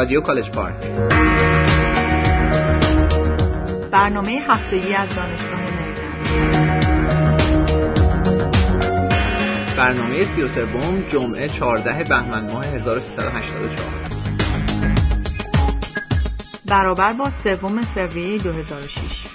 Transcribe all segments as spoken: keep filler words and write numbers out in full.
رادیو کالج پارک. برنامه هفتگی از دانشگاه مریلند. برنامه سی و سوم جمعه چهاردهم بهمن ماه هزار و سیصد و هشتاد و چهار برابر با سوم فوریه دو هزار و شش.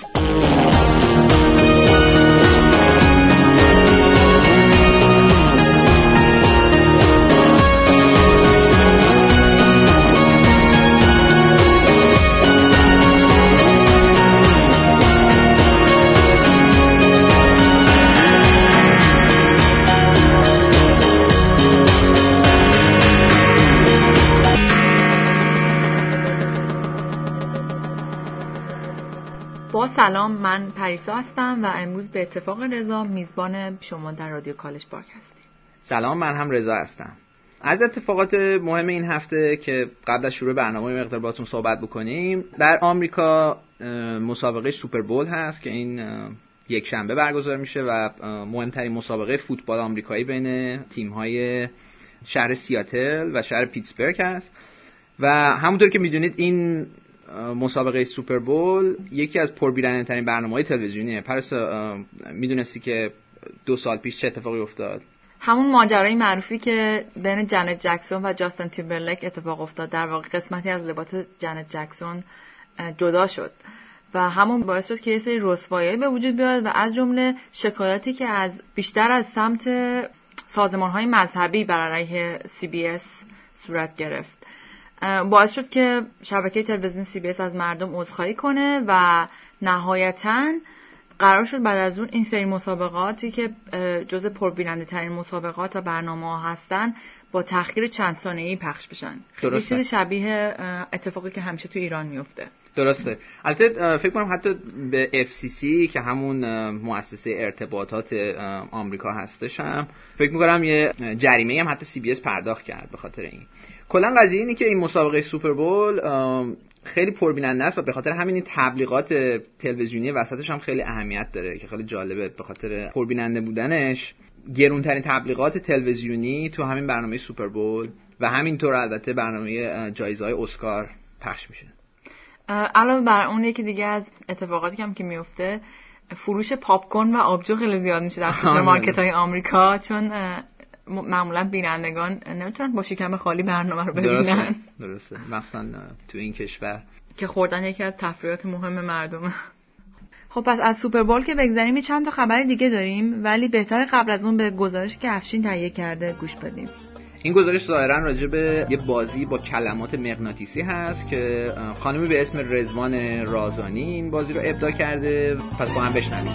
با سلام، من پریسا هستم و امروز به اتفاق رضا میزبان شما در رادیو کالج پارک هستیم. سلام، من هم رضا هستم. از اتفاقات مهم این هفته که قبل از شروع برنامه مقدار باهاتون صحبت بکنیم، در آمریکا مسابقه سوپر بول هست که این یک شنبه برگزار میشه و مهمترین مسابقه فوتبال آمریکایی بین تیم‌های شهر سیاتل و شهر پیتسبرگ هست و همونطور که میدونید این مسابقه سوپر بول یکی از پربیننده‌ترین برنامه‌های تلویزیونیه. پرسا، میدونستی که دو سال پیش چه اتفاقی افتاد؟ همون ماجرای معروفی که بین جنت جکسون و جاستین تیمبرلیک اتفاق افتاد. در واقع قسمتی از لباس جنت جکسون جدا شد و همون باعث شد که یه سری رسوایی به وجود بیاد و از جمله شکایاتی که از بیشتر از سمت سازمان‌های مذهبی بر علیه سی بی اس صورت گرفت. باعث شد که شبکه تلویزیون سی بی اس از مردم عذرخواهی کنه و نهایتاً قرار شد بعد از اون این سری مسابقاتی که جزء پربیننده ترین مسابقات و برنامه‌ها هستن با تأخیر چند ثانیه‌ای پخش بشن. یه چیز شبیه اتفاقی که همیشه تو ایران میفته. درسته. البته فکر کنم حتی به اف سی سی که همون مؤسسه ارتباطات آمریکا هستش هم فکر می‌کنم یه جریمه هم حتی سی بی اس پرداخت کرد به خاطر این. کلا قضیه اینه که این مسابقه سوپر بول خیلی پربیننده است و به خاطر همین این تبلیغات تلویزیونی وسطش هم خیلی اهمیت داره که خیلی جالبه. به خاطر پربیننده بودنش گرونترین تبلیغات تلویزیونی تو همین برنامه سوپر بول و همینطور البته برنامه جایزه‌های اسکار پخش میشه. علاوه بر اون یکی دیگه از اتفاقاتی هم که میفته فروش پاپ کورن و آبجو خیلی زیاد میشه در سوپرمارکت‌های آمریکا، چون معمولا بینندگان نمیتونن با شکم خالی برنامه رو ببینن. درسته, درسته. مثلا تو این کشور که خوردن یکی از تفریحات مهم مردمه. خب پس از سوپر بول که بگذاریم چند تا خبر دیگه داریم، ولی بهتره قبل از اون به گزارشی که افشین تهیه کرده گوش بدیم. این گزارش ظاهرا راجع به یه بازی با کلمات مغناطیسی هست که خانمی به اسم رضوان رازانی این بازی رو ابداع کرده. پس با هم بشنویم.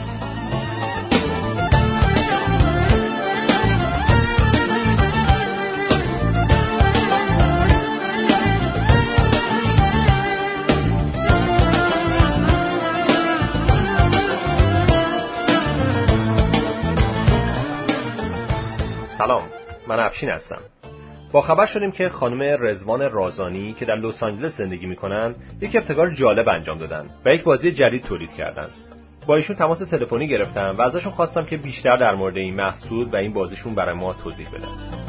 سلام، من افشین هستم. با خبر شدیم که خانم رضوان رازانی که در لس آنجلس زندگی میکنن یک ابتکار جالب انجام دادن و یک بازی جدید تولید کردن. با ایشون تماس تلفنی گرفتم و ازشون خواستم که بیشتر در مورد این محصول و این بازیشون برای ما توضیح بدن.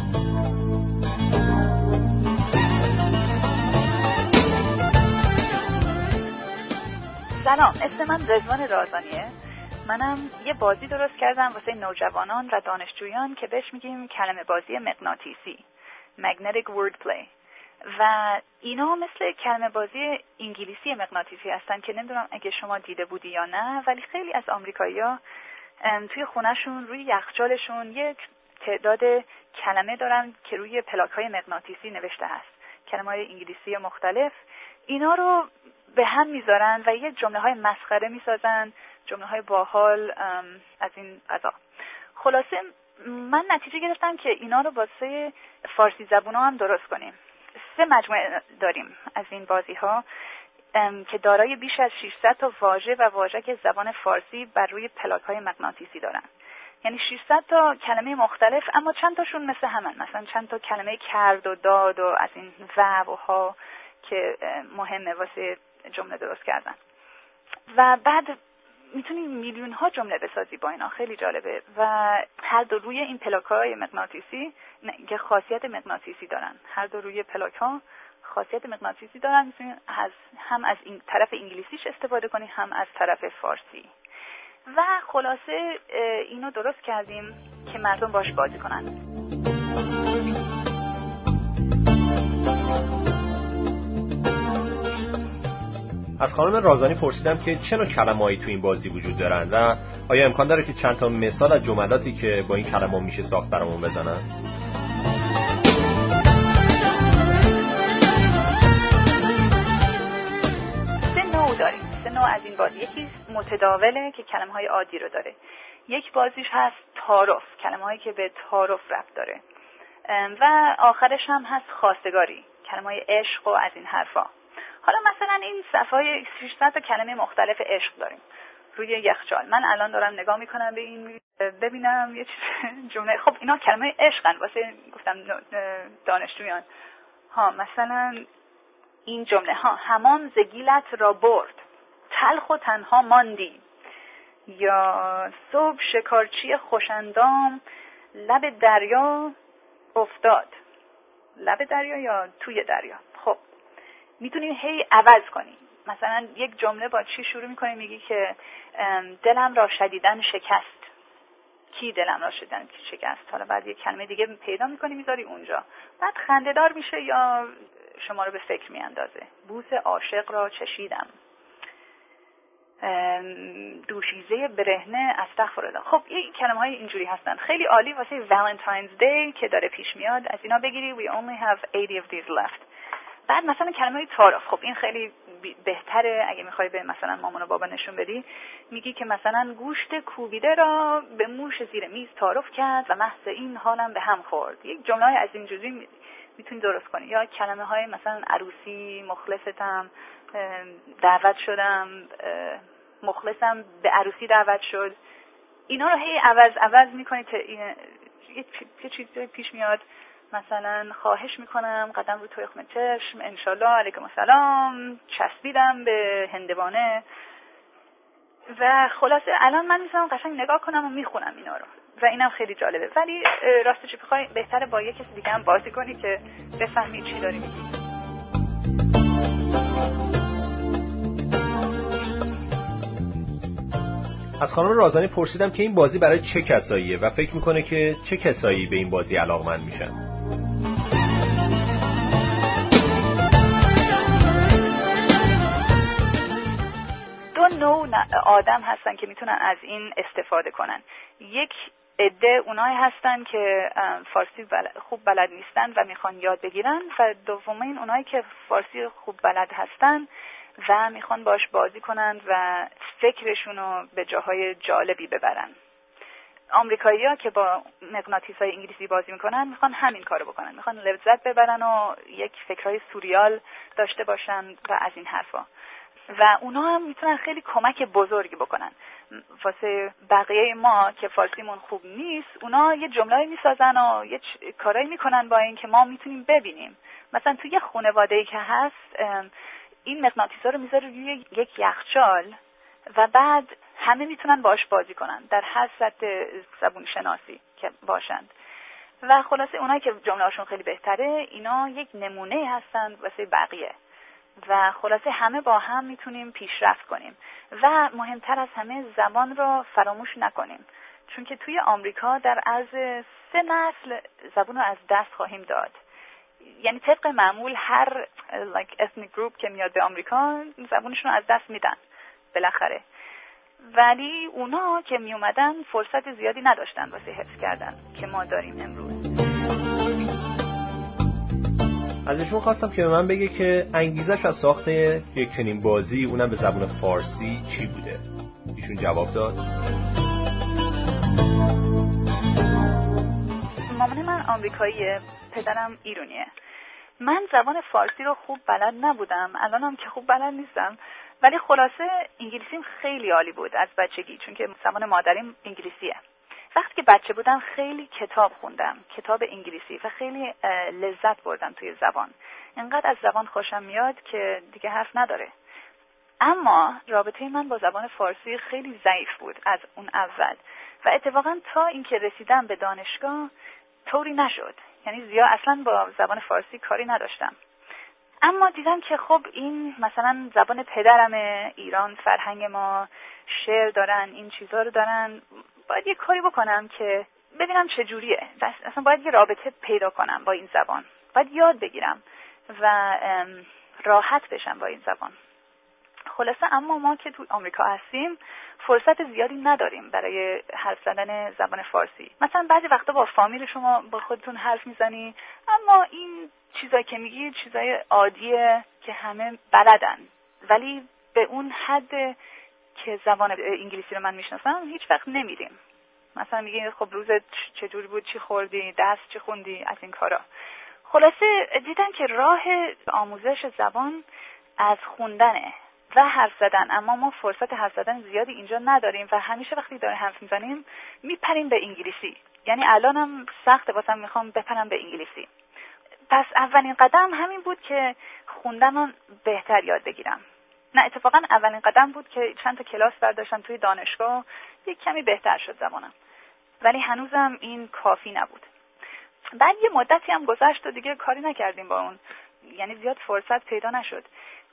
سلام، اسم من رضوان رازانیه. منم یه بازی درست کردم واسه نوجوانان و دانشجویان که بهش میگیم کلمه بازی مغناطیسی، Magnetic Wordplay. و اینا مثل کلمه بازی انگلیسی مغناطیسی هستن که نمیدونم اگه شما دیده بودی یا نه، ولی خیلی از آمریکایی‌ها توی خونه‌شون روی یخچالشون یک تعداد کلمه دارن که روی پلاک‌های مغناطیسی نوشته هست، کلمه‌های انگلیسی مختلف. اینا رو به هم میذارن و یه جمله‌های مسخره میسازن، جمله‌های باحال از این قضا. خلاصه من نتیجه گرفتم که اینا رو واسه فارسی زبونا هم درست کنیم. سه مجموعه داریم از این بازی‌ها که دارای بیش از ششصد تا واژه و واژه زبان فارسی بر روی پلاک‌های مغناطیسی دارن. یعنی ششصد تا کلمه مختلف، اما چند تاشون مثل همن. مثلا چند تا کلمه کرد و داد و از این و و ها که مهمه واسه جمله درست کردن. و بعد میتونی میلیون ها جمله بسازی با اینا. خیلی جالبه. و هر دو روی این پلاک‌های مغناطیسی که خاصیت مغناطیسی دارن، هر دو روی پلاک‌ها خاصیت مغناطیسی دارن، میتونی از هم از این طرف انگلیسیش استفاده کنی هم از طرف فارسی. و خلاصه اینو درست کردیم که مردم باش بازی کنن. از خانم رازانی پرسیدم که چه نوع کلمه‌ای تو این بازی وجود دارن و آیا امکان داره که چند تا مثال از جملاتی که با این کلمه‌ها میشه ساخت برامون بزنن؟ سه نوع داریم. سه نوع از این بازی. یکی متداوله که کلمه‌های عادی رو داره. یک بازیش هست تعارف، کلمه‌هایی که به تعارف ربط داره. و آخرش هم هست خواستگاری، کلمه‌های عشق و از این حرفا. حالا مثلا این صفحه‌های ششصد تا کلمه مختلف عشق داریم روی یخچال. من الان دارم نگاه میکنم به این، ببینم یه چیز جمله، خب اینا کلمه عشقن واسه گفتم دانشجویان. ها مثلا این جمله ها: حمام زگیلت را برد، تلخ و تنها ماندی. یا صبح شکارچی خوشندام لب دریا افتاد. لب دریا یا توی دریا. خب میتونی هی عوض کنی. مثلا یک جمله با چی شروع میکنی؟ میگی که دلم را شدیداً شکست. کی دلم را شدیداً شکست؟ حالا بعد یک کلمه دیگه پیدا میکنی میذاری اونجا، بعد خنده‌دار میشه یا شما رو به فکر میاندازه. بوس عاشق را چشیدم. دوشیزه برهنه استغفرالله. خب این کلمه‌های اینجوری هستن. خیلی عالی واسه والنتاینز دی که داره پیش میاد، از اینا بگیری. we only have eighty of these left. بعد مثلا کلمه تعارف، خب این خیلی بهتره اگه میخوای به مثلا مامان و بابا نشون بدی. میگی که مثلا گوشت کوبیده را به موش زیر میز تعارف کرد و محض این حالم به هم خورد. یک جمله از این جوری میتونی درست کنی. یا کلمه های مثلا عروسی، مخلصتم، دعوت شدم، مخلصم به عروسی دعوت شد. اینا رو هی عوض عوض میکنی تا یه چیزی پیش میاد. مثلا خواهش میکنم قدم رو توی خم چشم، انشالله علیکم السلام، چسبیدم به هندوانه. و خلاصه الان من میتونم قشنگ نگاه کنم و میخونم اینا رو و اینم خیلی جالبه. ولی راستش بخوای بهتره با یه کسی دیگه هم بازی کنی که بفهمی چی داری میگی. از خانم رازانی پرسیدم که این بازی برای چه کساییه و فکر میکنه که چه کسایی به این بازی علاقمند میشن. دو نوع آدم هستن که میتونن از این استفاده کنن. یک عده اونایی هستن که فارسی خوب بلد نیستن و میخوان یاد بگیرن، و دومین اونایی که فارسی خوب بلد هستن و میخوان باش بازی کنن و فکرشونو به جاهای جالبی ببرن. آمریکایی‌ها که با مغناطیس‌های انگلیسی بازی میکنن میخوان همین کارو بکنن، میخوان لذت ببرن و یک فکرهای سوریال داشته باشن و از این حرفا. و اونا هم میتونن خیلی کمک بزرگی بکنن واسه بقیه ما که فارسیمون خوب نیست. اونا یه جمله‌ای میسازن و یه کارایی میکنن با این که ما میتونیم ببینیم. مثلا توی یه خانواده‌ای که هست، این مغناطیس‌ها رو میذاره روی یک یخچال و بعد همه میتونن باش بازی کنن در هر سطح زبون شناسی که باشند. و خلاصه اونایی که جمله‌هاشون خیلی بهتره، اینا یک نمونه هستن واسه بقیه. و خلاصه همه با هم میتونیم پیشرفت کنیم و مهمتر از همه زبان رو فراموش نکنیم، چون که توی آمریکا در عرض سه نسل زبان رو از دست خواهیم داد. یعنی طبق معمول هر like ethnic group که میاد به آمریکا زبانشون رو از دست میدن بالاخره، ولی اونا که می اومدن فرصت زیادی نداشتن واسه حفظ کردن که ما داریم امروز. ازشون خواستم که به من بگه که انگیزش از ساخت یک چنین بازی، اونم به زبان فارسی، چی بوده. ایشون جواب داد: مامان من آمریکاییه، پدرم ایرانیه. من زبان فارسی رو خوب بلد نبودم، الانم که خوب بلد نیستم، ولی خلاصه انگلیسیم خیلی عالی بود از بچگی، چون که زبان مادریم انگلیسیه. وقتی که بچه بودم خیلی کتاب خوندم، کتاب انگلیسی، و خیلی لذت بردم توی زبان. اینقدر از زبان خوشم میاد که دیگه حرف نداره. اما رابطه من با زبان فارسی خیلی ضعیف بود از اون اول و اتفاقا تا اینکه رسیدم به دانشگاه طوری نشد. یعنی زیاد اصلا با زبان فارسی کاری نداشتم. اما دیدم که خب این مثلا زبان پدرمه، ایران فرهنگ ما، شعر دارن، این چیزا رو دارن، باید یه کاری بکنم که ببینم چه جوریه. اصلا باید یه رابطه پیدا کنم با این زبان، باید یاد بگیرم و راحت بشم با این زبان. خلاصه اما ما که تو آمریکا هستیم فرصت زیادی نداریم برای حرف زدن زبان فارسی. مثلا بعضی وقتا با فامیل شما با خودتون حرف میزنی، اما این چیزایی که میگی چیزای عادیه که همه بلدن، ولی به اون حد که زبان انگلیسی رو من میشناسم هیچ وقت نمیریم. مثلا میگی خب روزت چجور بود، چی خوردی، درس چی خوندی، از این کارا. خلاصه دیدم که راه آموزش زبان از خوندنه و حرف زدن، اما ما فرصت حرف زدن زیادی اینجا نداریم و همیشه وقتی داریم حرف میزنیم میپریم به انگلیسی. یعنی الانم سخته واسم، میخوام بپرم به انگلیسی. پس اولین قدم همین بود که خوندن رو بهتر یاد بگیرم. نه، اتفاقا اولین قدم بود که چند تا کلاس برداشتم توی دانشگاه، یک کمی بهتر شد زبانم، ولی هنوزم این کافی نبود. بعد یه مدتی هم گذشت و دیگه کاری نکردیم با اون، یعنی زیاد فرصت پیدا نشد.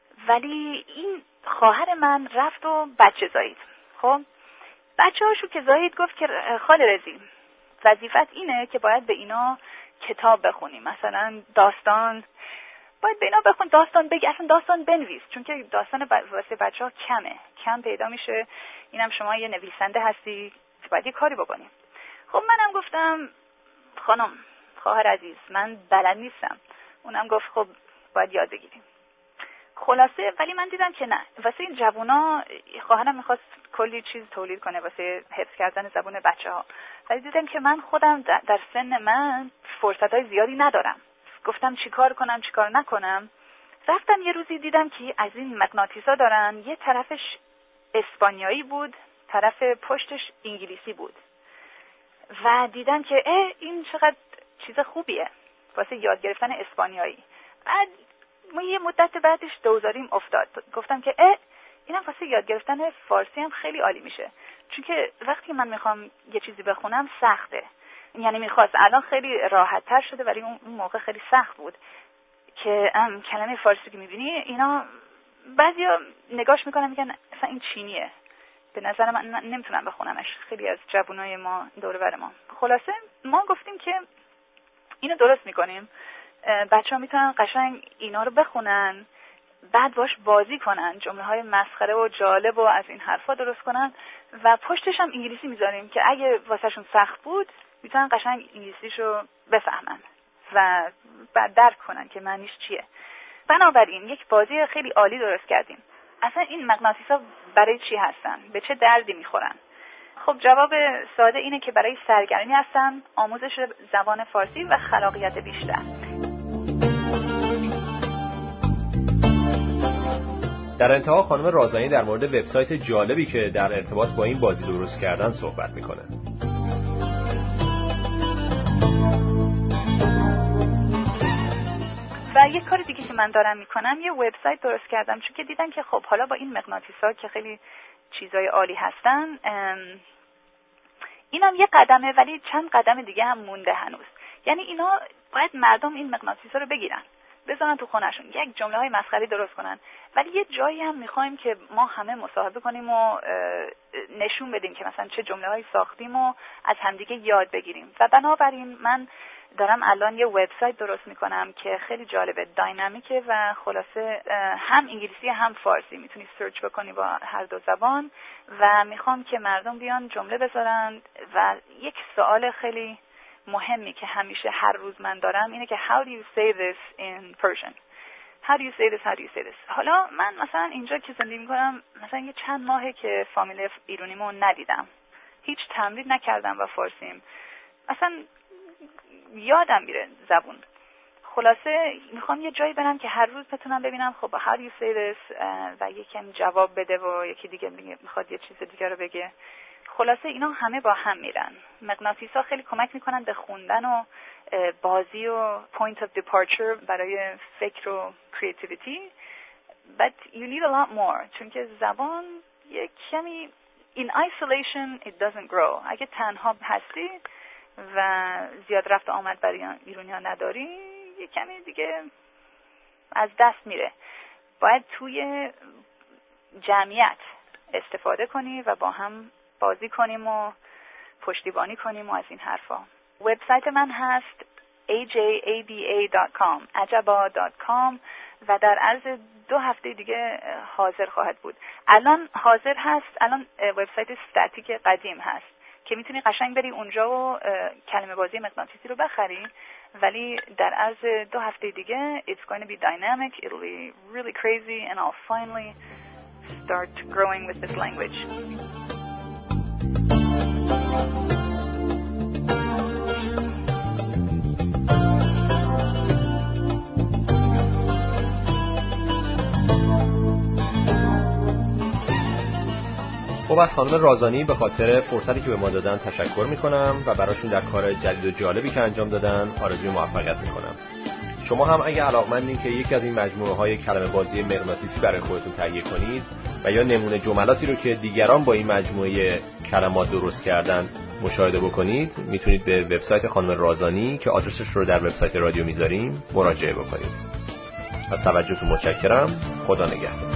ولی این خواهر من رفت و بچه زایید. خب بچه هاشو که زایید گفت که خاله رضی وظیفت اینه که باید به اینا کتاب بخونیم، مثلا داستان باید به اینا بخون، داستان بگی، اصلا داستان بنویس، چون که داستان واسه بچه ها کمه، کم پیدا میشه. اینم شما یه نویسنده هستی، باید یه کاری بکنی. خب منم گفتم خانم، خواهر عزیز، من بلد نیستم. اونم گفت خب باید یاد بگیریم. خلاصه ولی من دیدم که نه، واسه این جوونا خواهرم میخواست کلی چیز تولید کنه واسه حفظ کردن زبون بچه ها، ولی دیدم که من خودم در سن من فرصتهای زیادی ندارم. گفتم چیکار کنم چیکار نکنم. رفتم یه روزی دیدم که از این مغناطیسا دارن، یه طرفش اسپانیایی بود، طرف پشتش انگلیسی بود و دیدم که اه این چقدر چیز خوبیه واسه یاد گرفتن اسپانیایی. بعد ما یه مدت بعدش دوزاریم افتاد، گفتم که اه اینم واسه یاد گرفتن فارسی هم خیلی عالی میشه، چون که وقتی من میخوام یه چیزی بخونم سخته، یعنی میخواست، الان خیلی راحت تر شده ولی اون موقع خیلی سخت بود که کلمه فارسی که میبینی اینا بعضیا نگاش میکنن میگن اصلا این چینیه، به نظر من نمیتونم بخونمش، خیلی از جوانای ما دور و بر ما. خلاصه ما گفتیم که اینو درست میکنیم، بچه ها میتونن قشنگ اینا رو بخونن، بعد باش بازی کنن، جمله های مسخره و جالب و از این حرفا درست کنن و پشتش هم انگلیسی میذاریم که اگه واسهشون سخت بود میتونن قشنگ انگلیسیشو بفهمن و بعد درک کنن که معنیش چیه. بنابراین یک بازی خیلی عالی درست کردیم. اصلا این مغناطیس‌ها برای چی هستن؟ به چه دردی میخورن؟ خب جواب ساده اینه که برای سرگرمی هستن، آموزش زبان فارسی و خلاقیت بیشتر. در انتها خانم رازانی در مورد وبسایت جالبی که در ارتباط با این بازی درست کردن صحبت میکنه. و یک کار دیگه که من دارم میکنم یه وبسایت درست کردم، چون که دیدم که خب حالا با این مغناطیس‌ها که خیلی چیزای عالی هستن، اینم یه قدمه ولی چند قدم دیگه هم مونده هنوز. یعنی اینا باید مردم این مغناطیس‌ها رو بگیرن، بذارن تو خونه‌شون، یک جمله‌های مسخره درست کنن، ولی یه جایی هم می‌خوایم که ما همه مصاحبه کنیم و نشون بدیم که مثلا چه جمله‌هایی ساختیم و از همدیگه یاد بگیریم. و بنابراین من دارم الان یه وبسایت درست میکنم که خیلی جالبه، داینامیکه و خلاصه هم انگلیسی هم فارسی، میتونی سرچ بکنی با هر دو زبان و میخوام که مردم بیان جمله بذارن و یک سوال خیلی مهمی که همیشه هر روز من دارم اینه که how do you say this in Persian? how do you say this how do you say this? حالا من مثلا اینجا که زندگی میکنم مثلا یه چند ماهه که فامیل ایرانیمو ندیدم، هیچ تمرین نکردم با فارسیم، اصلا یادم میره زبون. خلاصه میخوام یه جایی برم که هر روز بتونم ببینم خب how do you say this و یکم جواب بده و یکی دیگه میخواد یه چیز دیگه رو بگه. خلاصه اینا همه با هم میرن. مغناطیس‌ها خیلی کمک میکنن به خوندن و بازی و point of departure برای فکر و creativity. But you need a lot more. چون که زبان یه کمی in isolation it doesn't grow. اگه تنها هستی و زیاد رفت آمد برای ایرانی‌ها نداری، یه کمی دیگه از دست میره. باید توی جمعیت استفاده کنی و با هم بازی کنیم و پشتیبانی کنیم و از این حرفا. وبسایت من هست ای جی ای بی ای دات کام عجبا دات کام و در عرض دو هفته دیگه حاضر خواهد بود. الان حاضر هست، الان وبسایت استاتیک قدیم هست که میتونی قشنگ بری اونجا و کلمه بازی مغناطیسی رو بخری، ولی در عرض دو هفته دیگه it's going to be dynamic, it'll be really crazy and I'll finally start growing with this language. خب از خانم رازانی به خاطر فرصتی که به ما دادن تشکر میکنم و براشون در کار جدید و جالبی که انجام دادن آرزوی موفقیت میکنم. شما هم اگه علاقمندین که یکی از این مجموعه های کلمه بازی مغناطیسی برای خودتون تهیه کنید و یا نمونه جملاتی رو که دیگران با این مجموعه کلمات درست کردن مشاهده بکنید، میتونید به وبسایت خانم رازانی که آدرسش رو در وبسایت رادیو میذاریم مراجعه بکنید. از توجهتون متشکرم. خدا نگهدار.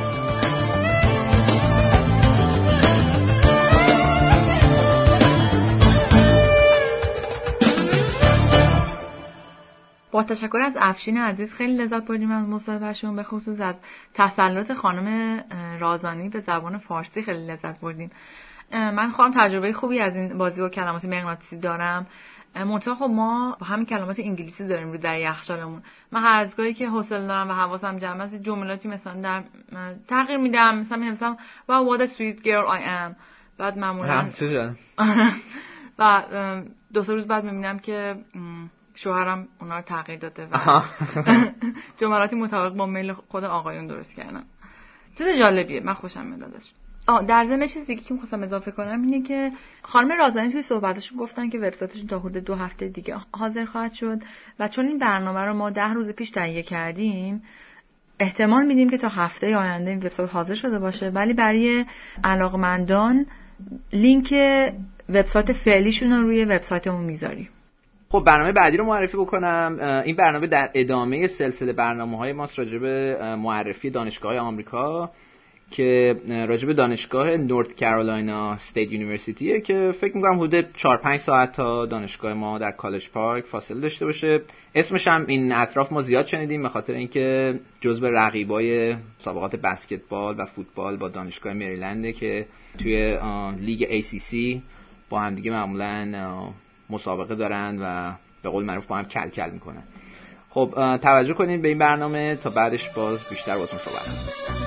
با تشکر از افشین عزیز خیلی لذت بردیم از مصاحبهشون، به خصوص از تسلط خانم رازانی به زبان فارسی خیلی لذت بردیم. من خودم تجربه خوبی از این بازی با کلمات مغناطیسی دارم. منتها خب ما با همین کلمات انگلیسی داریم رو در یخچالمون. من هر از گاهی که حوصله دارم و حواسم جمع است جملاتی مثلا در تغییر میدم، مثلا میگم wow what a sweet girl I am، بعد معمولا و دو سه روز بعد میبینم که شوهرم اونا رو تغییر داده و جملاتی مطابق با میل خود آقایون درست کردم. چیز جالبیه، من خوشم میاد ازش. آه در ضمن چیزی که می‌خواستم اضافه کنم اینه که خانم رازانی توی صحبتشون گفتن که وبسایتشون تا حدود دو هفته دیگه حاضر خواهد شد و چون این برنامه رو ما ده روز پیش تهیه کردیم احتمال میدیم که تا هفته آینده این وبسایت حاضر شده باشه، ولی برای علاقمندان لینک وبسایت فعلیشون رو روی وبسایتمون میذاریم. خب برنامه بعدی رو معرفی بکنم. این برنامه در ادامه سلسله برنامه‌های ماست راجع به معرفی دانشگاه‌های آمریکا که راجع به دانشگاه نورت کارولاینا استیت یونیورسیتیه که فکر می‌کنم حدود چهار پنج ساعت تا دانشگاه ما در کالج پارک فاصله داشته باشه. اسمش هم این اطراف ما زیاد شنیدیم به خاطر اینکه جزو رقیبای مسابقات بسکتبال و فوتبال با دانشگاه مریلند که توی لیگ ای سی سی با هم دیگه معمولاً مسابقه دارن و به قول معروف با هم کل کل میکنن. خب توجه کنید به این برنامه تا بعدش باز بیشتر باهاتون صحبت کنم.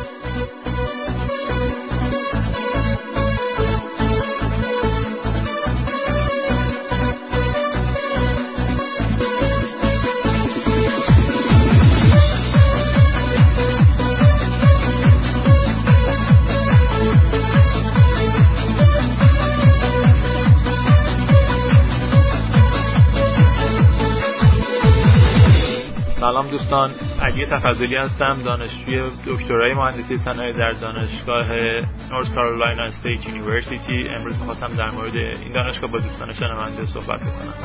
سلام دوستان، علی تفضلی هستم، دانشجوی دکترای مهندسی صنایع در دانشگاه نورت کارولاینا استیت یونیورسیتی. امروز می‌خواستم در مورد این دانشگاه با دوستان شنونده صحبت بکنم.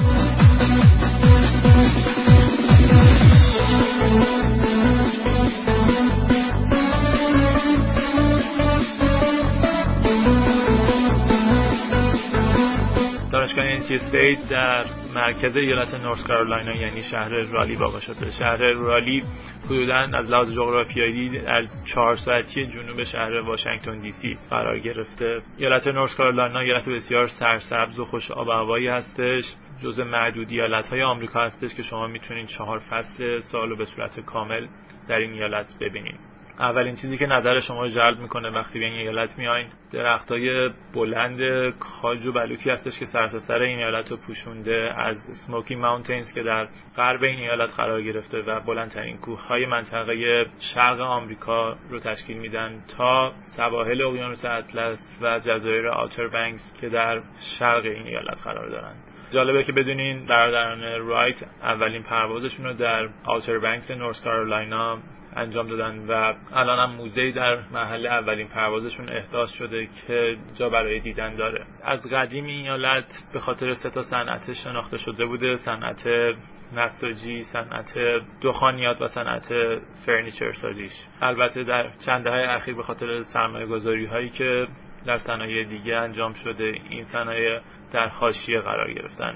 دانشگاه ان سی استیت در مرکز ایالت نورت کارولاینا یعنی شهر رالی واقع شده. شهر رالی حدوداً از لحاظ جغرافیایی در چهار ساعتی جنوب شهر واشنگتن دی سی قرار گرفته. ایالت نورت کارولاینا ایالت بسیار سرسبز و خوش آب و هوایی هستش. جزء معدود ایالت‌های آمریکا هستش که شما میتونید چهار فصل سال رو به صورت کامل در این ایالت ببینید. اولین چیزی که نظر شما رو جلب میکنه وقتی به این ایالت میایین درختای بلند کاج و بلوطی هستش که سرتاسر این ایالت رو پوشونده، از اسموکی ماونتینز که در غرب این ایالت قرار گرفته و بلندترین کوههای منطقه شرق آمریکا رو تشکیل میدن تا سواحل اقیانوس اطلس و جزایر آوتر بنکس که در شرق این ایالت قرار دارن. جالبه که بدونین برادران رایت اولین پروازشون رو در آوتر بنکس نورت کارولاینا انجام دادن و الان هم موزه‌ای در محل اولین پروازشون احداث شده که جا برای دیدن داره. از قدیم این ایالت به خاطر سه تا صنعت شناخته شده بوده: صنعت نساجی، صنعت دخانیات و صنعت فرنیچر سازیش. البته در چند دهه اخیر به خاطر سرمایه‌گذاری هایی که در صنایع دیگه انجام شده این صنایع در حاشیه قرار گرفتن.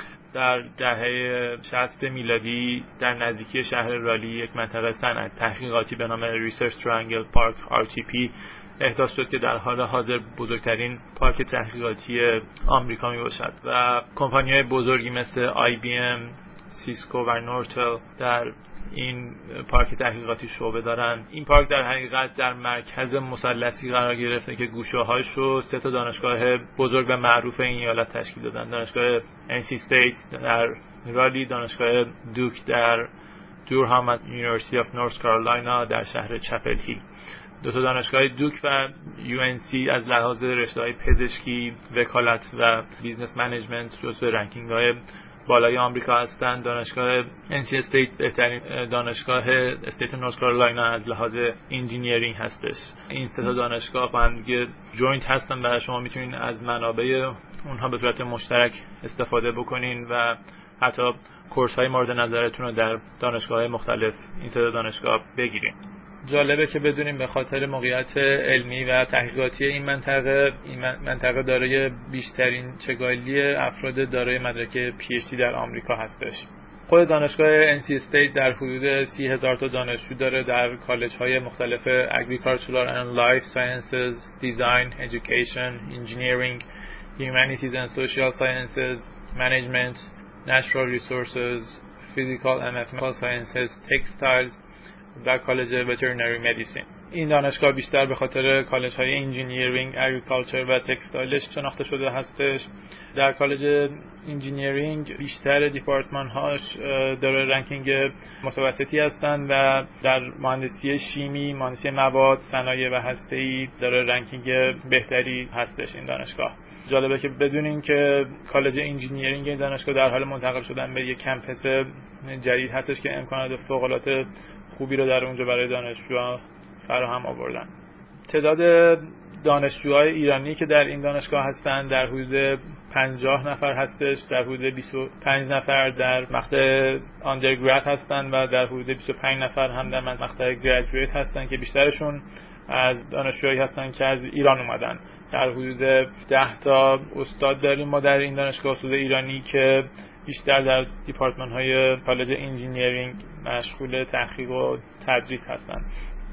در دهه شصت میلادی در نزدیکی شهر رالی یک منطقه صنعت تحقیقاتی به نام ریسرچ ترینگل پارک آر تی پی احداث شد که در حال حاضر بزرگترین پارک تحقیقاتی آمریکا می باشد و کمپانی‌های بزرگی مثل آی بی ام، سیسکو و نورتل در این پارک تحقیقاتی شعبه دارن. این پارک در حقیقت در مرکز مثلثی قرار گرفته که گوشه‌هاش رو سه تا دانشگاه بزرگ و معروف این ایالت تشکیل دادن: دانشگاه ان سی استیت در رالی، دانشگاه دوک در دورهام و یونیورسیتی آف نورث کارولاینا در شهر چپل هیل. دو تا دانشگاه دوک و یو ان سی از لحاظ رشته‌های پزشکی، وکالت و بیزنس منیجمنت جزو رنکینگ‌های بالای آمریکا هستند. دانشگاه ان سی استیت بهترین دانشگاه استیت نورث کارولاینا از لحاظ انجینیرینگ هستش. این سه تا دانشگاه با هم دیگه جوینت هستن و شما میتونین از منابع اونها به صورت مشترک استفاده بکنین و حتی کورس‌های مورد نظرتون رو در دانشگاه‌های مختلف این سه تا دانشگاه بگیرین. جالبه که بدونیم به خاطر موقعیت علمی و تحقیقاتی این منطقه این منطقه دارای بیشترین چگالی افراد دارای مدرک پی اچ دی در آمریکا هستش. خود دانشگاه ان سی استیت در حدود سی هزار تا دانشجو داره در کالج‌های مختلف Agricultural and Life Sciences, Design, Education, Engineering, Humanities and Social Sciences, Management, Natural Resources, Physical and Mathematical Sciences, Textiles و کالج وترینری مدیسین. این دانشگاه بیشتر به خاطر کالج های انجینیرینگ، اگریکالچر و تکستایلش شناخته شده هستش. در کالج انجینیرینگ بیشتر دیپارتمان هاش داره رنکینگ متوسطی هستند و در مهندسی شیمی، مهندسی مواد، صنایع و هسته‌ای داره رنکینگ بهتری هستش این دانشگاه. جالبه که بدونین که کالج انجینیرینگ این دانشگاه در حال منتقل شدن به یک کمپس جدید هستش که امکانات فوق‌العاده خوبی رو در اونجا برای دانشجوها فراهم آوردن. تعداد دانشجوهای ایرانی که در این دانشگاه هستند در حدود پنجاه نفر هستش، در حدود بیست و پنج نفر در مقطع آندرگراد هستند و در حدود بیست و پنج نفر هم در مقطع گریجویت هستند که بیشترشون از دانشجوهایی هستند که از ایران اومدن. در حدود ده تا استاد داریم ما در این دانشگاه، استاد ایرانی که بیشتر در دیپارتمان های کالج انجینیرینگ مشغول تحقیق و تدریس هستند.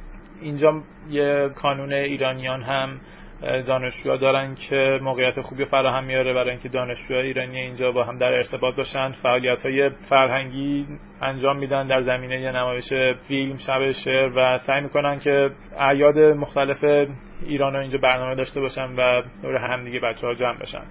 اینجا یه کانون ایرانیان هم دانشجوها دارن که موقعیت خوبی فراهم میاره برای اینکه دانشجوهای ایرانی اینجا با هم در ارتباط باشن، فعالیت‌های فرهنگی انجام میدن در زمینه نمایش فیلم، شب شعر و سعی میکنن که اعیاد مختلف ایران رو اینجا برنامه داشته باشن و دور هم دیگه بچه‌ها جمع بشن.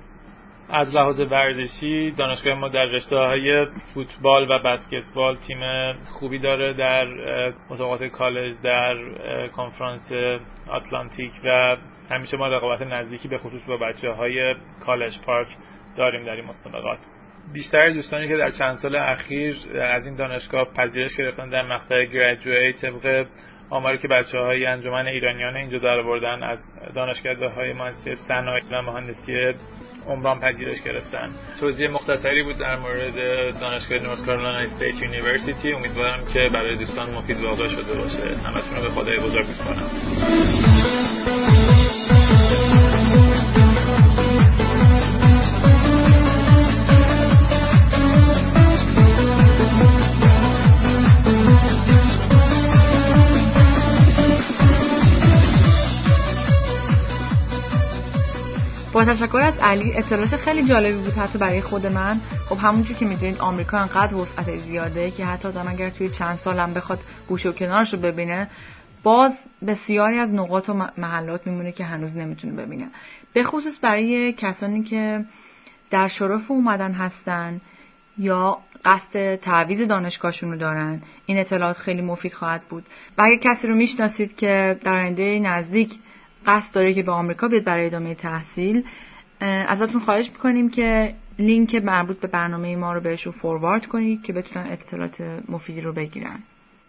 از لحاظ ورزشی دانشگاه ما در رشته‌های فوتبال و بسکتبال تیم خوبی داره. در مسابقات کالج، در کنفرانس آتلانتیک و همیشه ما رقابت نزدیکی به خصوص با بچه‌های کالج پارک داریم در این مسابقات. بیشتر دوستانی که در چند سال اخیر از این دانشگاه پذیرش گرفتن در مقطع گریجویت طبق آماری که بچه‌های انجمن ایرانیان اینجا درآوردن از دانشگاه‌های مهندسی صنایع و مهندسی عمران پذیرش گرفتن. توضیح مختصری بود در مورد دانشگاه نورث کارولاینا استیت یونیورسیتی. امیدوارم که برای دوستان مفید واقع شده باشه. همتون رو به خدای بزرگ می‌سپارم. با تشکر از علی، اطلاعات خیلی جالبی بود حتی برای خود من. خب همونجور که میدونید آمریکا انقدر وسعت زیاده که حتی آدم اگر توی چند سال هم بخواد گوشه و کنارش رو ببینه باز بسیاری از نقاط و محلات میمونه که هنوز نمیتونه ببینه. به خصوص برای کسانی که در شرف اومدن هستن یا قصد تعویض دانشگاهشون رو دارن این اطلاعات خیلی مفید خواهد بود. و اگه کسی رو میشناسید که در آینده نزدیک قصد داره که به آمریکا بیاد برای ادامه تحصیل، ازتون خواهش میکنیم که لینک مربوط به برنامه ما رو بهشون فوروارد کنید که بتونن اطلاعات مفیدی رو بگیرن.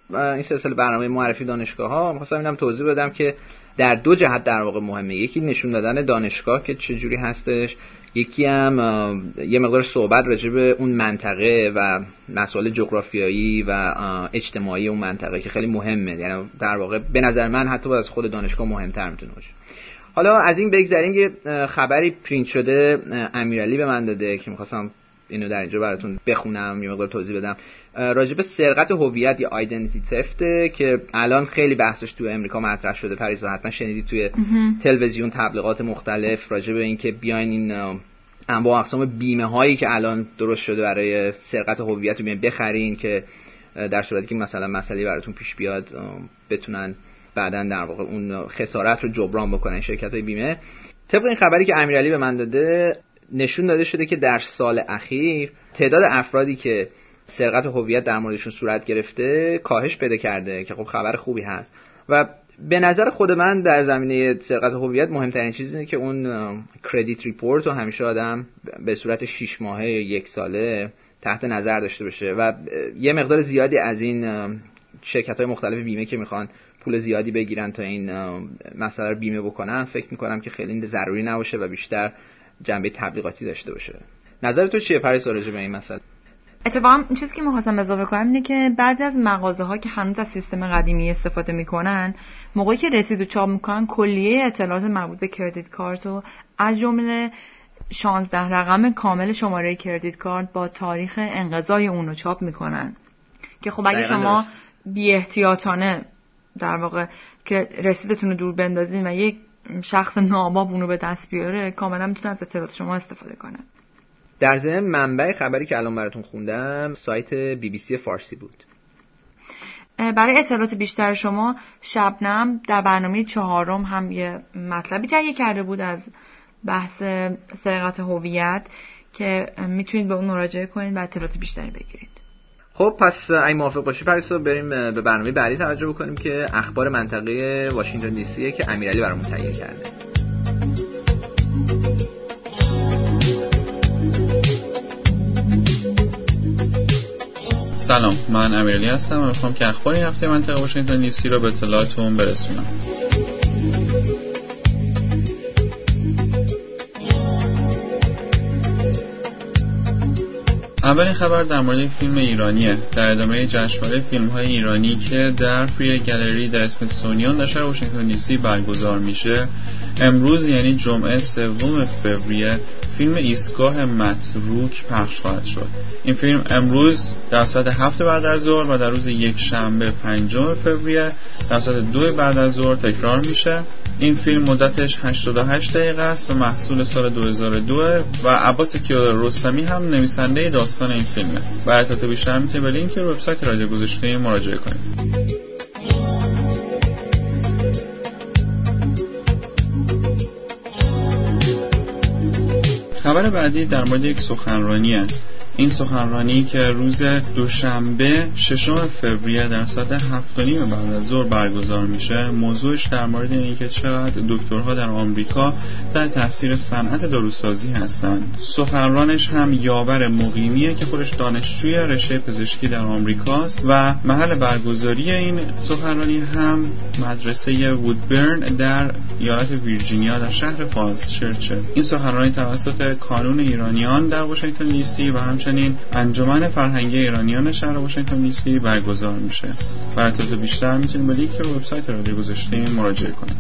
این سلسله برنامه معرفی دانشگاه‌ها می‌خواستم اینم توضیح بدم که در دو جهت در واقع مهمه. یکی نشون دادن دانشگاه که چه جوری هستش، یکی هم یه مقدار صحبت راجع به اون منطقه و مسائل جغرافیایی و اجتماعی اون منطقه که خیلی مهمه. یعنی در واقع به نظر من حتی از خود دانشگاه مهمتر میتونه باشه. حالا از این بگذریم، یه خبری پرینت شده امیرعلی به من داده که می‌خواستم اینو در اینجا براتون بخونم، یه مقدار توضیح بدم. راجع به سرقت هویت یا آیدنتیتی تفت که الان خیلی بحثش تو امریکا مطرح شده. پریسا حتما شنیدید توی تلویزیون تبلیغات مختلف راجع به اینکه بیاین این انواع اقسام بیمه هایی که الان درست شده برای سرقت هویت رو بیاین بخرین که در صورتی که مثلا مسئله براتون پیش بیاد بتونن بعداً در واقع اون خسارت رو جبران بکنن شرکت‌های بیمه. طبق این خبری که امیرعلی به من داده نشون داده شده که در سال اخیر تعداد افرادی که سرقت هویت در موردشون صورت گرفته کاهش پیدا کرده که خب خبر خوبی هست. و به نظر خود من در زمینه سرقت هویت مهمترین چیز اینه که اون کردیت ریپورت رو همیشه آدم به صورت شش ماهه یا یک ساله تحت نظر داشته باشه و یه مقدار زیادی از این شرکت‌های مختلف بیمه که میخوان پول زیادی بگیرن تا این مسئله رو بیمه بکنن، فکر میکنم که خیلی ضروری نباشه و بیشتر جنبه تبلیغاتی داشته باشه. نظر تو چیه پریسا راجع به این مسئله؟ اتفاقا این چیزی که می‌خواستم اضافه کنم اینه که بعضی از مغازه‌ها که هنوز از سیستم قدیمی استفاده می‌کنن، موقعی که رسید و چاپ می‌کنن کلیه اطلاعات مربوط به کردیت کارت و از جمله شانزده رقم کامل شماره کردیت کارت با تاریخ انقضای اون رو چاپ می‌کنن که خب اگه شما بی احتیاطانه در واقع که رسیدتون رو دور بندازین و یک شخص ناباب اون رو به دست بیاره، کاملا میتونه از اطلاعات شما استفاده کنه. در ضمن منبع خبری که الان براتون خوندم سایت بی بی سی فارسی بود. برای اطلاعات بیشتر شما شبنم در برنامه چهارم هم یه مطلبی تهیه کرده بود از بحث سرقت هویت که میتونید به اون مراجعه کنید و اطلاعات بیشتری بگیرید. خب پس اگه موافق باشی پریسا بریم به برنامه بعدی توجه بکنیم که اخبار منطقه واشنگتن دی سی که امیرعلی برامون تهیه کرده. سلام، من امیرعلی هستم و میخوام که اخبار این هفته منطقه واشنگتن دی سی رو به اطلاعتون برسونم. اولین خبر در مورد یک فیلم ایرانیه. در ادامه جشنواره فیلم‌های ایرانی که در فری گالری در اسمیتسونیان در شهر واشنگتن دی سی برگزار میشه، امروز یعنی جمعه سوم فوریه فیلم ایستگاه متروک پخش خواهد شد. این فیلم امروز در ساعت هفت بعد از ظهر و در روز یک شنبه پنجم فوریه در ساعت دو بعد از ظهر تکرار میشه. این فیلم مدتش هشتاد و هشت دقیقه است و محصول سال دو هزار و دو و عباس کیارستمی رستمی هم نویسنده داستان این فیلمه. برای اطلاعات بیشتر میتونید به لینک وبسایت رادیو گذشته مراجعه کنید. خبر بعدی در مورد یک سخنرانیه. این سخنرانی که روز دوشنبه ششم فوریه در ساعت هفت و نیم بعد از ظهر برگزار میشه، موضوعش در مورد اینه که چقدر دکترها در آمریکا تحت تاثیر صنعت داروسازی هستند. سخنرانش هم یاور مقیمیه که خودش دانشجوی رشته پزشکی در آمریکاست و محل برگزاری این سخنرانی هم مدرسه وودبرن در ایالت ویرجینیا در شهر فالز چرچ. این سخنرانی توسط کانون ایرانیان در واشنگتن دی سی و همچنین انجمن فرهنگی ایرانیان شهر واشنگتن دی سی برگزار میشه. برای اطلاعات بیشتر میتونید به لینک وبسایت رادیو گذشته مراجعه کنید.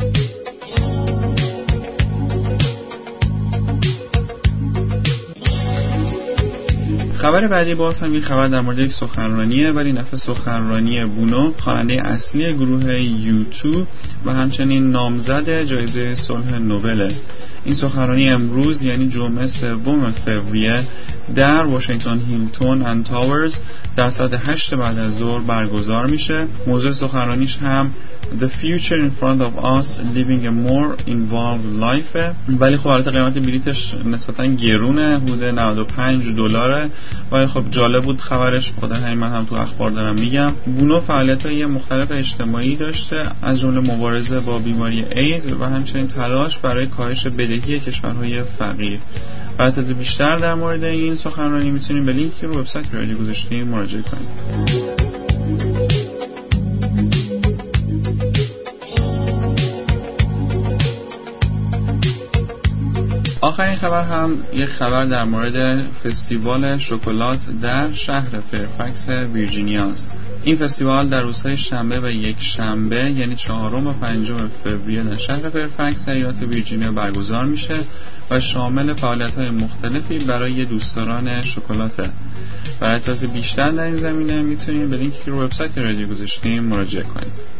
خبر بعدی باز هم یک خبر در مورد یک سخنرانیه، ولی این دفعه سخنرانی بونو، خواننده اصلی گروه یو تو و همچنین نامزد جایزه صلح نوبل. این سخنرانی امروز یعنی جمعه سوم فوریه در واشنگتن هیلتون اند تاورز در ساعت هشت بعد از ظهر برگزار میشه. موضوع سخنرانیش هم The Future in Front of Us Living a More Involved Life، ولی خب البته قیمت بلیتش نسبتا گرونه، حدود نود و پنج دلاره، ولی خب جالب بود خبرش، خدا همین من هم تو اخبار دارم میگم. بونو فعالیت‌های مختلف اجتماعی داشته، از جمله مبارزه با بیماری ایدز و همچنین تلاش برای کاهش بدهی کشورهای فقیر. برای اطلاعات بیشتر در مورد این سخنرانی میتونید به لینک رو وبسایت رادیو گذشته مراجعه کنید. آخرین خبر هم یک خبر در مورد فستیوال شکلات در شهر فرفکس ویرجینیا است. این فستیوال در روزهای شنبه و یک شنبه یعنی چهارم و پنجم فوریه در شهر فرفکس ایالت ویرجینیا برگزار میشه و شامل فعالیت‌های مختلفی برای دوستداران شکلاته. برای اطلاعات بیشتر در این زمینه میتونید به لینکی که رو وبسایت رادیو گذاشتیم مراجعه کنید.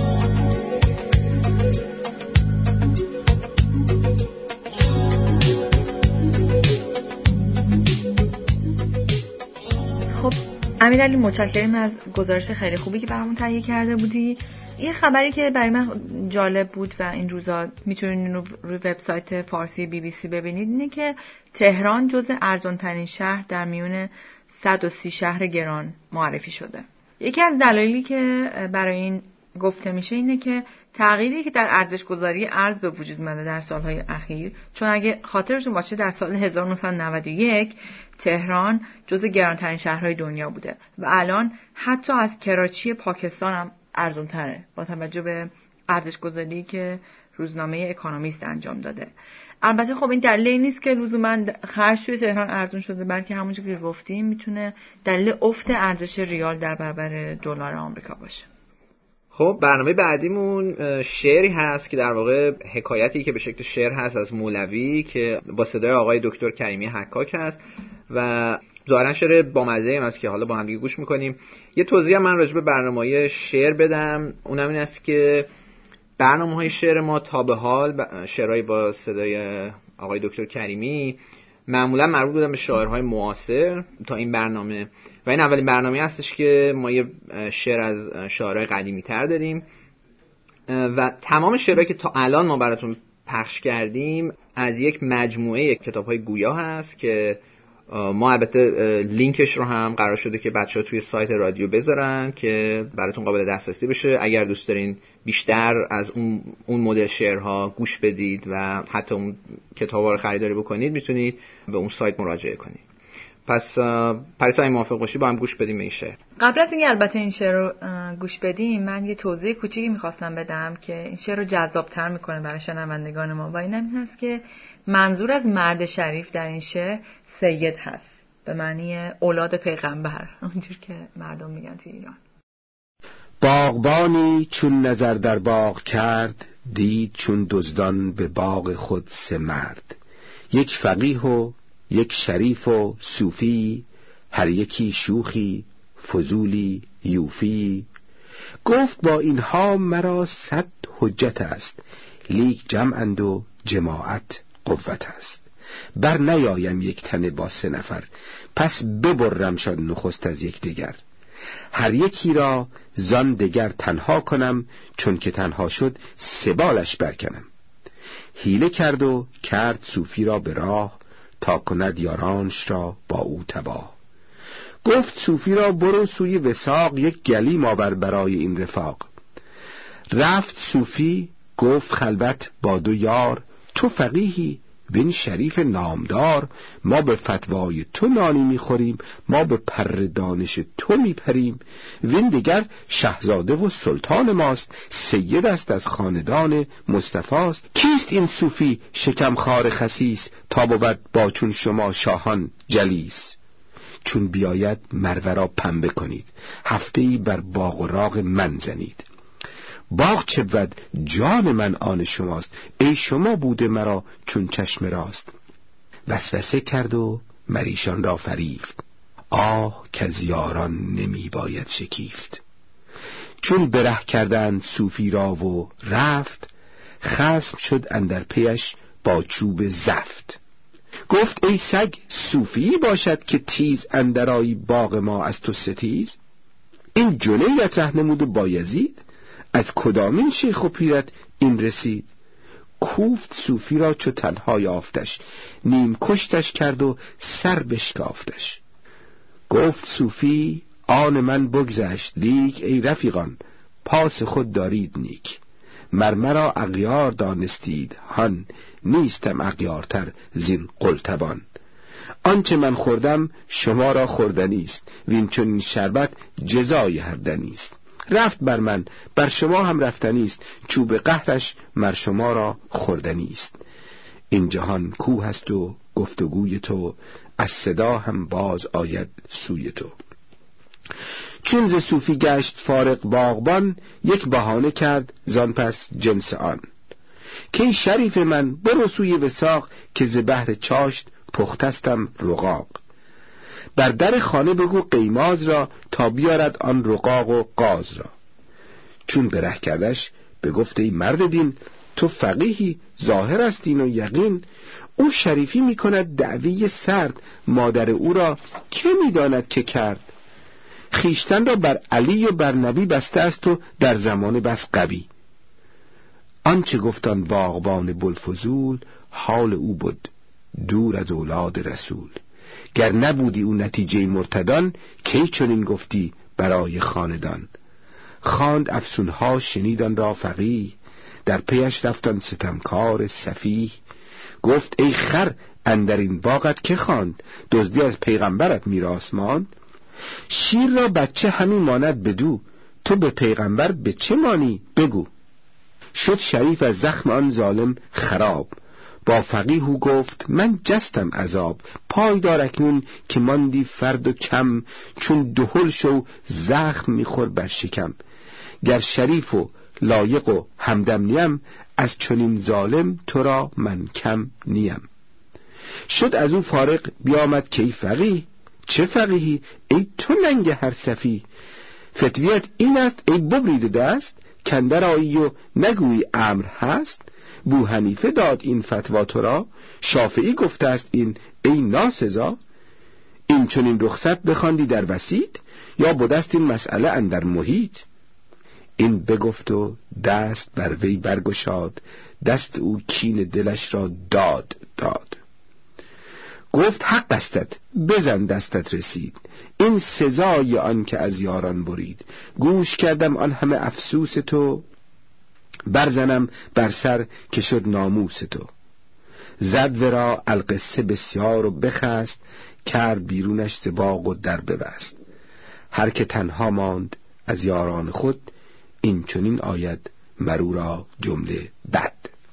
امیرعلی متشکرم از گزارش خیلی خوبی که برامون تهیه کرده بودی. یه خبری که برای من جالب بود و این روزا میتونید رو روی وبسایت فارسی بی بی سی ببینید اینه که تهران جزو ارزان‌ترین شهر در میون صد و سی شهر گران معرفی شده. یکی از دلایلی که برای این گفته میشه اینه که تغییری که در ارزش گذاری ارز به وجود اومده در سالهای اخیر، چون اگه خاطرتون باشه در سال هزار و نهصد و نود و یک تهران جزو گرانترین شهرهای دنیا بوده و الان حتی از کراچی پاکستان هم ارزون تره با توجه به ارزش گذاری که روزنامه اکونومیست انجام داده. البته خب این دلیل این نیست که لزوما خرج توی تهران ارزون شده، بلکه همونجور که گفتیم میتونه دلیل افت ارزش ریال در برابر دلار آمریکا باشه. خب برنامه بعدیمون شعری هست که در واقع حکایتی که به شکل شعر هست از مولوی که با صدای آقای دکتر کریمی حکاک هست و ظاهرا شعر بامزه هم هست که حالا با هم دیگه گوش میکنیم. یه توضیح هم من راجع به برنامه‌های شعر بدم، اونم این است که برنامه‌های شعر ما تا به حال شعرهای با صدای آقای دکتر کریمی معمولا مربوط بودن به شاعرهای معاصر تا این برنامه و این اولین برنامه هستش که ما یه شعر از شاعرهای قدیمی تر داریم و تمام شعرهایی که تا الان ما براتون پخش کردیم از یک مجموعه کتاب‌های گویا هست که ما البته لینکش رو هم قرار شده که بچه‌ها توی سایت رادیو بذارن که براتون قابل دسترسی بشه. اگر دوست دارین بیشتر از اون اون مدل شعرها گوش بدید و حتی اون کتابا رو خریداری بکنید میتونید به اون سایت مراجعه کنید. پس پریسا این موافق باشی با هم گوش بدیم این شعر. قبل از اینکه البته این شعر رو گوش بدیم من یه توضیح کوچیکی می‌خواستم بدم که این شعر رو جذاب‌تر می‌کنه برای شنوندگان ما و این هم هست که منظور از مرد شریف در این شعر سید هست به معنی اولاد پیغمبر، اونجور که مردم میگن توی ایران. باغبانی چون نظر در باغ کرد، دید چون دزدان به باغ خود سه مرد، یک فقیه و یک شریف و صوفی، هر یکی شوخی فضولی یوفی. گفت با اینها مرا صد حجت است، لیک جمعند و جماعت قوت است. بر نیایم یک تن با سه نفر، پس ببرم شد نخست از یک دیگر. هر یکی را زان دگر تنها کنم، چون که تنها شد سه بالش برکنم. حیله کرد و کرد صوفی را به راه، تا کند یارانش را با او تباه. گفت صوفی را برو سوی وثاق، یک گلیم آور برای این رفاق. رفت صوفی گفت خلوت با دو یار، تو فقیهی وین شریف نامدار. ما به فتوای تو نانی میخوریم، ما به پر دانش تو میپریم. وین دیگر شاهزاده و سلطان ماست، سید است از خاندان مصطفاست. کیست این صوفی شکم خار خسیس، تا بود با چون شما شاهان جلیس. چون بیاید مرورا پنبه کنید، هفته‌ای بر باغ و راغ من زنید. باغ چه بود جان من آن شماست، ای شما بوده مرا چون چشم راست. وسوسه کرد و مریشان را فریفت، آه که از یاران نمی باید شکیفت. چون بره کردند صوفی را و رفت، خصم شد اندر پیش با چوب زفت. گفت ای سگ صوفی باشد که تیز اندرای باغ ما از تو ستیز. این جنیت رهنمود بایزید، از کدامین شیخ و پیرت این رسید. کوفت صوفی را چو تنها یافتش، نیم کشتش کرد و سر بشکافتش. گفت صوفی آن من بگذشت، لیک ای رفیقان پاس خود دارید نیک. مرمرا اغیار دانستید هان، نیستم اغیارتر زین قلتبان. آنچه من خوردم شما را خوردنیست، وین چون این شربت جزای هر دنیست. رفت بر من بر شما هم رفتنیست، چوب قهرش مر شما را خوردنیست. این جهان کوه است و گفتگوی تو، از صدا هم باز آید سوی تو. چون ز صوفی گشت فارغ باغبان، یک بهانه کرد زان پس جنس آن. که ای شریف من برو سوی وثاق، که ز بحر چاشت پختستم رقاق. بر در خانه بگو قیماز را، تا بیارد آن رقاق و قاز را. چون بره کردش بگفت ای مرد دین، تو فقیهی ظاهر است این و یقین. او شریفی می کند دعوی سرد، مادر او را که می داند که کرد. خیشتن را بر علی و بر نبی بسته است و در زمان بس قوی. آنچه گفتان باغبان بوالفضول، حال او بود دور از اولاد رسول. گر نبودی او نتیجه مرتدان، کی چنین گفتی برای خاندان. خواند افسونها شنیدان را فقیه، در پیش رفتان ستمکار سفیه. گفت ای خر اندر این باغت که خواند، دزدی از پیغمبرت میراث ماند. شیر را بچه همین ماند بدو، تو به پیغمبر به چه مانی بگو. شد شریف از زخم آن ظالم خراب، با فقیه او گفت من جستم عذاب. پای دار اکنون که ماندی فرد و کم، چون دهل شو زخم میخور بر شکم. گر شریف و لایق و همدم نیم، از چنین ظالم تو را من کم نیم. شد از او فارغ بیامد که ای فقیه، چه فقیهی ای تو ننگ هر صفی. فتویت این است ای ببرید دست، کندر آیی و نگویی امر هست. بو حنیفه داد این فتوا تو را، شافعی گفته است این ای ناسزا. این چنین رخصت بخواندی در وسیط، یا بودست این مسئله اندر محیط. این بگفت و دست بر وی برگشاد، دست او کین دلش را داد داد. گفت حق استت بزن دستت رسید، این سزای آن که از یاران برید. گوش کردم آن همه افسوس تو، برزنم بر سر که شد ناموس تو. زد ورا القصه بسیار و بخست، کرد بیرونش ز باغ و در ببست. هر که تنها ماند از یاران خود، این چنین آید مرو را جمله بد.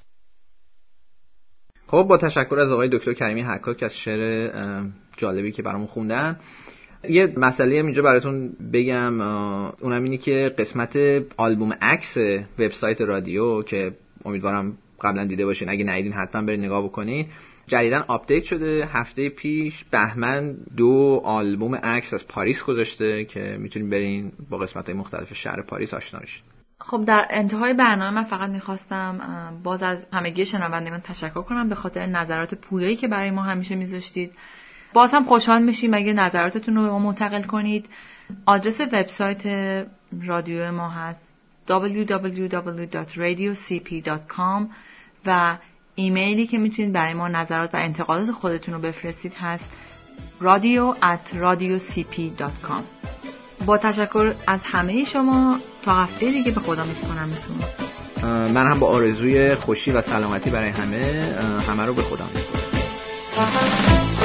خب با تشکر از آقای دکتر کریمی حکاک از شعر جالبی که برامون خوندن. یه مسئله هم اینجا براتون بگم، اونم اینی که قسمت آلبوم عکس وبسایت رادیو که امیدوارم قبلا دیده باشین، اگه ندیدین حتما برید نگاه بکنین. جدیداً آپدیت شده، هفته پیش بهمن دو آلبوم عکس از پاریس گذاشته که میتونین برین با قسمت‌های مختلف شهر پاریس آشنا بشین. خب در انتهای برنامه من فقط میخواستم باز از همگی شنوندگان تشکر کنم به خاطر نظرات پویایی که برای ما همیشه میذاشتید. باز هم خوشحال میشیم اگه نظراتتون رو به ما منتقل کنید. آدرس وبسایت رادیو ما هست دبلیو دبلیو دبلیو دات رادیو سی پی دات کام و ایمیلی که میتونید برای ما نظرات و انتقادات خودتون رو بفرستید هست radio at radiocp dot com. با تشکر از همه شما تا هفته دیگه به خدا میسپارمتون. من هم با آرزوی خوشی و سلامتی برای همه همه رو به خدا میسپارم.